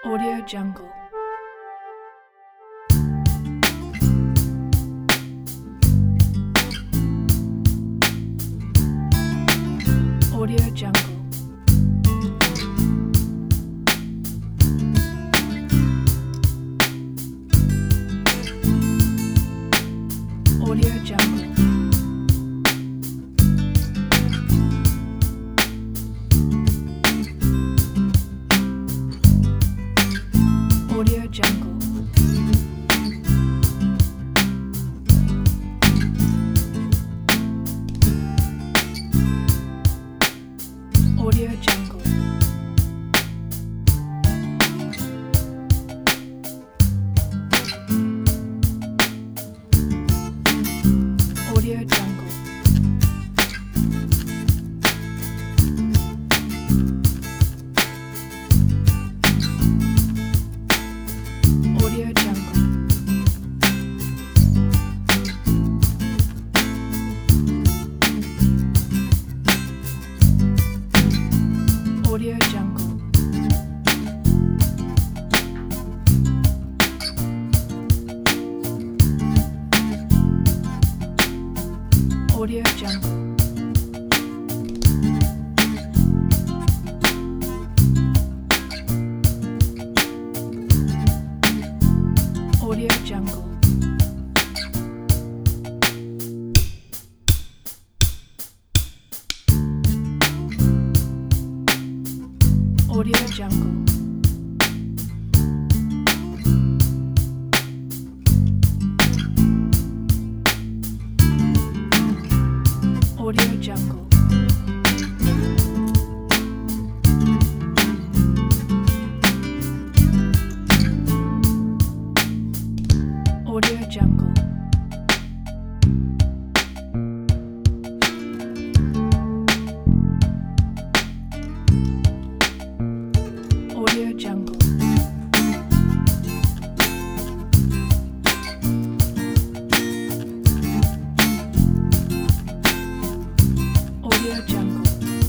Audio Jungle. Audio Jungle. Audio Jungle. Audio Jungle. Audio Jungle. Audio Jungle. Audio Jungle. Audio Jungle. Audio Jungle. Audio Jungle. Audio Jungle. Audio Jungle. Audio Jungle. Audio Jungle. Audio Jungle.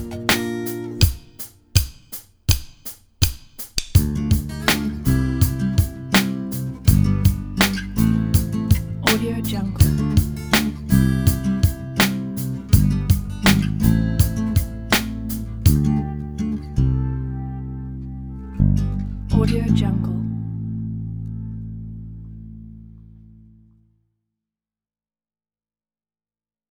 Audio Jungle. Audio Jungle.